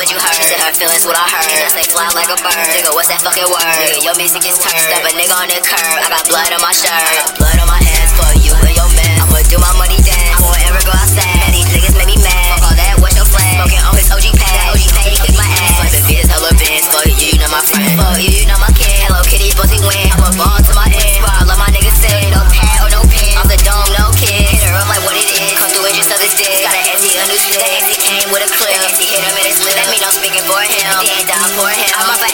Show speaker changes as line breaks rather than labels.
what you heard. She said her feelings what I heard. I say fly like a bird. Nigga, what's that fucking word? Nigga, your music is turned. Step a nigga on the curb. I got blood on my shirt. I got blood on my hands for you and your man. I'ma do my money dance. I won't ever go outside. These niggas make me mad. Fuck all that, what's your flag? Smoking on his OG pad. That OG pad, he kick my ass. Fuck the beats, hella bands. Fuck you, you know my friend. Fuck you, you know my kid. Hello Kitty, pussy win. I put ball to my end. Bro, I love my niggas say. No pad or no pin. Off the dome, no kid. Hit her up like what it is. Come through and just suck his dick. Got an anti understood. The anti came with a clip. Anti hit him in his lip. That mean I'm speaking for him. He ain't down for him. I'm up